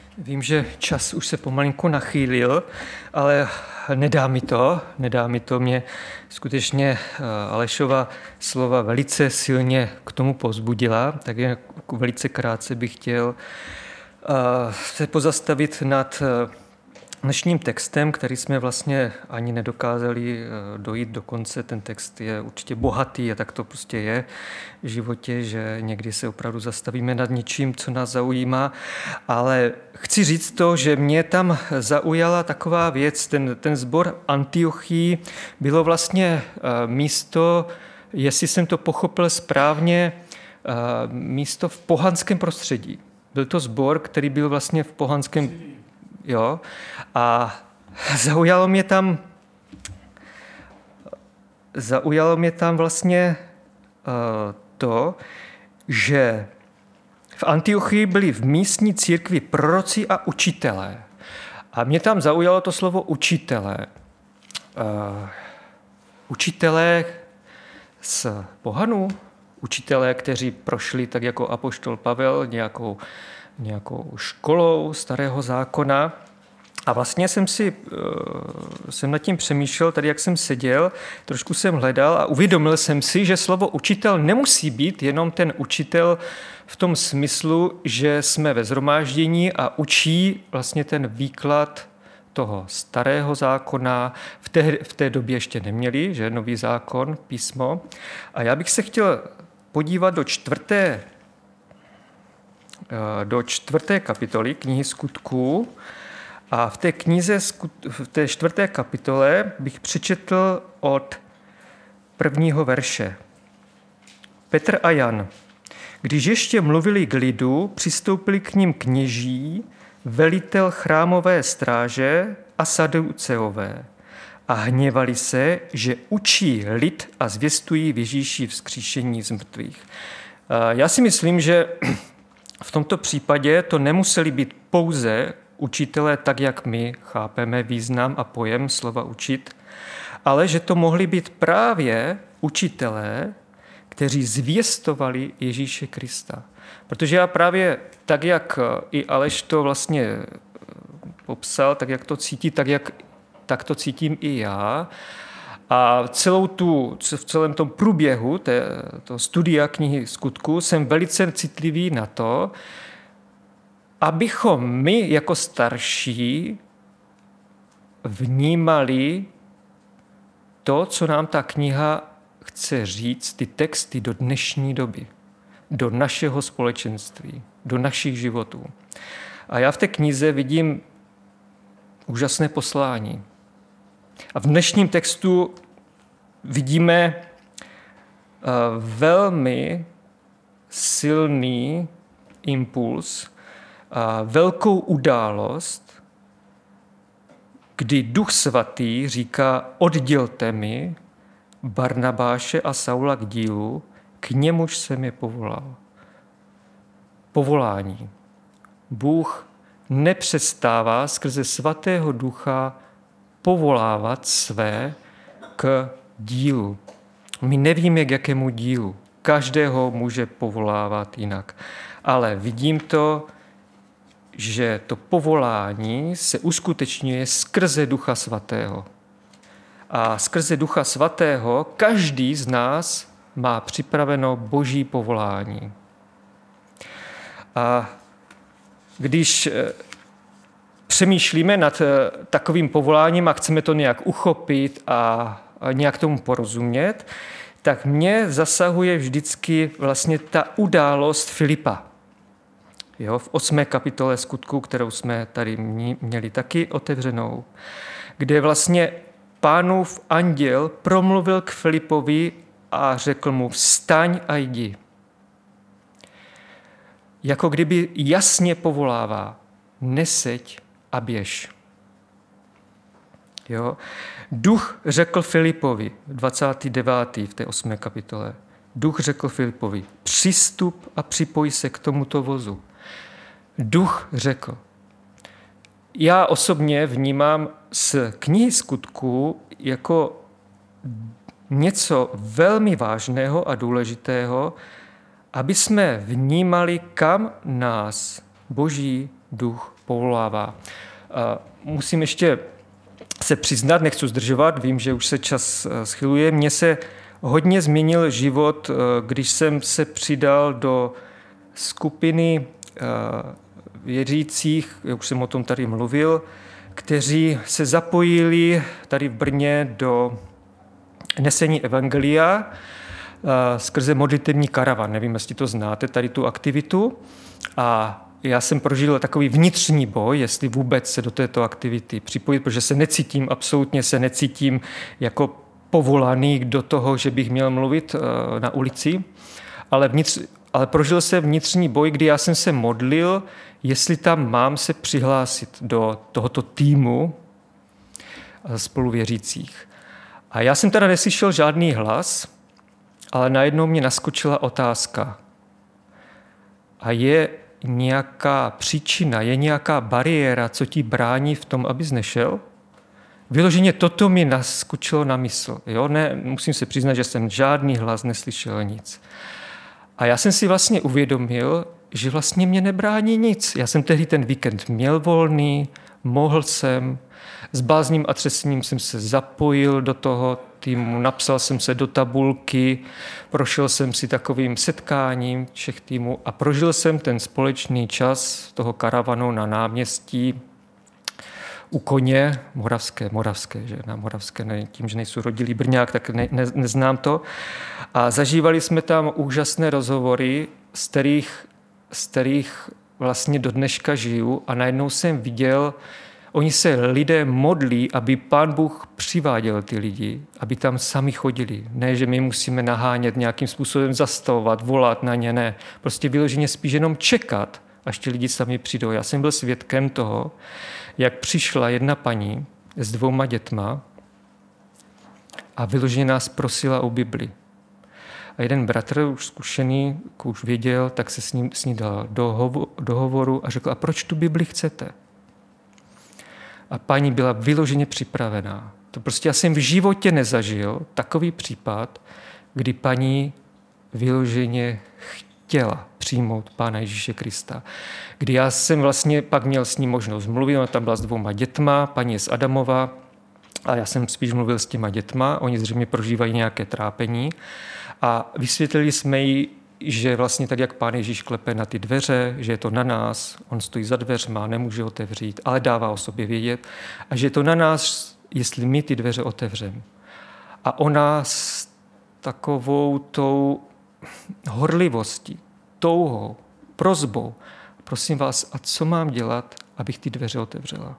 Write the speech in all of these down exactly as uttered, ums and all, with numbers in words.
Vím, že čas už se pomalinku nachýlil, ale nedá mi to, nedá mi to. Mě skutečně Alešova slova velice silně k tomu povzbudila, takže velice krátce bych chtěl se pozastavit nad dnešním textem, který jsme vlastně ani nedokázali dojít do konce. Ten text je určitě bohatý a tak to prostě je v životě, že někdy se opravdu zastavíme nad něčím, co nás zaujímá. Ale chci říct to, že mě tam zaujala taková věc. Ten, ten sbor Antiochii bylo vlastně místo, jestli jsem to pochopil správně, místo v pohanském prostředí. Byl to sbor, který byl vlastně v pohanském. Jo, a zaujalo mě tam, zaujalo mě tam vlastně uh, to, že v Antiochii byli v místní církvi proroci a učitelé. A mě tam zaujalo to slovo učitelé. Uh, učitelé z pohanů, učitelé, kteří prošli tak jako apoštol Pavel nějakou nějakou školou starého zákona. A vlastně jsem si jsem nad tím přemýšlel, tady jak jsem seděl, trošku jsem hledal a uvědomil jsem si, že slovo učitel nemusí být jenom ten učitel v tom smyslu, že jsme ve shromáždění a učí vlastně ten výklad toho starého zákona. V té, v té době ještě neměli, že nový zákon, písmo. A já bych se chtěl podívat do čtvrté do čtvrté kapitoly knihy Skutků a v té knize, v té čtvrté kapitole bych přečetl od prvního verše. Petr a Jan. Když ještě mluvili k lidu, přistoupili k nim kněží, velitel chrámové stráže a saduceové a hněvali se, že učí lid a zvěstují v Ježíši vzkříšení z mrtvých. Já si myslím, že v tomto případě to nemuseli být pouze učitelé tak, jak my chápeme význam a pojem slova učit, ale že to mohli být právě učitelé, kteří zvěstovali Ježíše Krista. Protože já právě tak, jak i Aleš to vlastně popsal, tak jak to cítí, tak, jak, tak to cítím i já. A celou tu, v celém tom průběhu té, toho studia knihy Skutků jsem velice citlivý na to, abychom my jako starší vnímali to, co nám ta kniha chce říct, ty texty do dnešní doby, do našeho společenství, do našich životů. A já v té knize vidím úžasné poslání. A v dnešním textu vidíme velmi silný impuls, velkou událost, kdy Duch Svatý říká: oddělte mi Barnabáše a Saula k dílu, k němuž jsem je povolal. Povolání. Bůh nepřestává skrze Svatého Ducha povolávat své k dílu. My nevíme, k jakému dílu. Každého může povolávat jinak. Ale vidím to, že to povolání se uskutečňuje skrze Ducha Svatého. A skrze Ducha Svatého každý z nás má připraveno Boží povolání. A když přemýšlíme nad takovým povoláním a chceme to nějak uchopit a nějak tomu porozumět, tak mě zasahuje vždycky vlastně ta událost Filipa. Jo, v osmé kapitole Skutků, kterou jsme tady měli taky otevřenou, kde vlastně Pánův anděl promluvil k Filipovi a řekl mu: vstaň a jdi. Jako kdyby jasně povolává: neseď a běž. Jo? Duch řekl Filipovi, dvacátý devátý v té osmé kapitole, Duch řekl Filipovi: přistup a připoj se k tomuto vozu. Duch řekl. Já osobně vnímám z knihy Skutků jako něco velmi vážného a důležitého, aby jsme vnímali, kam nás Boží duch povolává. Musím ještě se přiznat, nechci zdržovat, vím, že už se čas schyluje. Mně se hodně změnil život, když jsem se přidal do skupiny věřících, já už jsem o tom tady mluvil, kteří se zapojili tady v Brně do nesení evangelia skrze modlitevní karavan. Nevím, jestli to znáte, tady tu aktivitu. A já jsem prožil takový vnitřní boj, jestli vůbec se do této aktivity připojit, protože se necítím, absolutně se necítím jako povolaný do toho, že bych měl mluvit na ulici, ale, vnitř, ale prožil jsem vnitřní boj, kdy já jsem se modlil, jestli tam mám se přihlásit do tohoto týmu spoluvěřících. A já jsem teda neslyšel žádný hlas, ale najednou mě naskočila otázka. A je nějaká příčina, je nějaká bariéra, co ti brání v tom, abys nešel? Vyloženě toto mi naskočilo na mysl. Jo? Ne, musím se přiznat, že jsem žádný hlas neslyšel nic. A já jsem si vlastně uvědomil, že vlastně mě nebrání nic. Já jsem tehdy ten víkend měl volný, mohl jsem, s bázním a třesením jsem se zapojil do toho týmu, napsal jsem se do tabulky, prošel jsem si takovým setkáním všech týmů a prožil jsem ten společný čas toho karavanu na náměstí u Koně, moravské, moravské, že na moravské, ne, tím, že nejsou rodilý Brňák, tak ne, ne, neznám to. A zažívali jsme tam úžasné rozhovory, z kterých, z kterých vlastně do dneška žiju a najednou jsem viděl, oni se lidé modlí, aby Pán Bůh přiváděl ty lidi, aby tam sami chodili. Ne, že my musíme nahánět, nějakým způsobem zastavovat, volat na ně, ne. Prostě vyloženě spíš jenom čekat, až ti lidi sami přijdou. Já jsem byl svědkem toho, jak přišla jedna paní s dvouma dětma a vyloženě nás prosila o Bibli. A jeden bratr, už zkušený, už věděl, tak se s ním s ní dal do, do hovoru a řekl, a proč tu Bibli chcete? A paní byla vyloženě připravená. To prostě já jsem v životě nezažil takový případ, kdy paní vyloženě chtěla přijmout Pána Ježíše Krista. Kdy já jsem vlastně pak měl s ním možnost mluvit, ona tam byla s dvouma dětma, paní je z Adamova, a já jsem spíš mluvil s těma dětma, oni zřejmě prožívají nějaké trápení. A vysvětlili jsme jí, že vlastně tak, jak Pán Ježíš klepe na ty dveře, že je to na nás, on stojí za dveřma, nemůže otevřít, ale dává o sobě vědět, a že je to na nás, jestli my ty dveře otevřeme. A ona s takovou tou horlivostí, touhou, prosbou, prosím vás, a co mám dělat, abych ty dveře otevřela?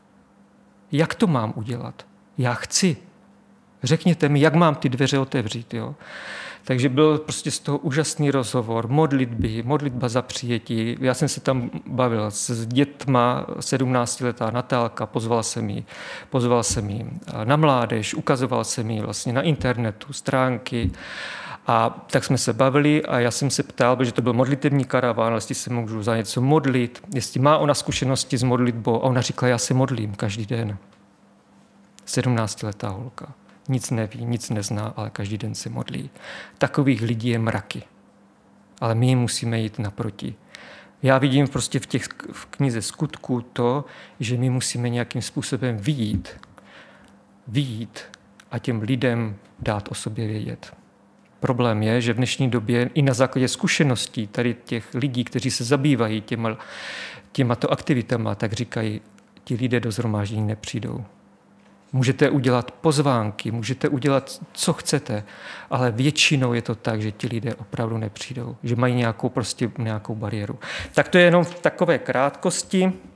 Jak to mám udělat? Já chci. Řekněte mi, jak mám ty dveře otevřít, jo? Takže byl prostě z toho úžasný rozhovor, modlitby, modlitba za přijetí. Já jsem se tam bavil s dětma, sedmnáctiletá Natálka, pozval jsem ji, pozval jsem ji na mládež, ukazoval jsem ji vlastně na internetu, stránky. A tak jsme se bavili a já jsem se ptal, protože to byl modlitevní karaván, jestli se můžu za něco modlit, jestli má ona zkušenosti s modlitbou. A ona říkala, já se modlím každý den. sedmnáctiletá holka. Nic neví, nic nezná, ale každý den se modlí. Takových lidí je mraky. Ale my jim musíme jít naproti. Já vidím prostě v, těch, v knize Skutků to, že my musíme nějakým způsobem vyjít. Vyjít a těm lidem dát o sobě vědět. Problém je, že v dnešní době i na základě zkušeností tady těch lidí, kteří se zabývají těma, těmato aktivitama, tak říkají, ti lidé do shromáždění nepřijdou. Můžete udělat pozvánky, můžete udělat, co chcete, ale většinou je to tak, že ti lidé opravdu nepřijdou, že mají nějakou, prostě nějakou bariéru. Tak to je jenom v takové krátkosti.